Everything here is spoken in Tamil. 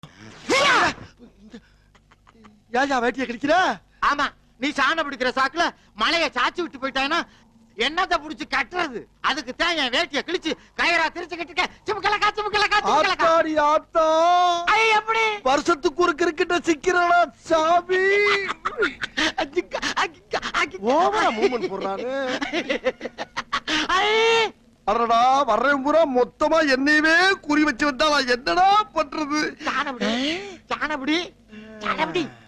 ஏயா வேட்டிய கிழிக்கிற? ஆமா, நீ சாணம் பிடிக்கிற சாக்குல மலைய சாச்சி விட்டு போயிட்டானா என்னத்த புடிச்சு கட்டுறது? அதுக்கு தான் என் வேட்டிய கிழிச்சு கயிறா திரிச்சு கட்டிக்க. சிமுக்கலக்கா சிமுக்கலக்கா சிமுக்கலக்கா. ஆத்தாடி ஆத்தா. ஐ எப்படி? வருஷத்துக்கு ஒரு கிரிக்கெட்ட சிக்கிறடா சாமி. ஓவரா மூவ்மென்ட் போடுறானே. ஐ அடடா வர்றேன் பூரா மொத்தமா என்னையவே குறி வச்சு வந்தா நான் என்னடா பண்றது? சாணபடி சாணபடி சாணபடி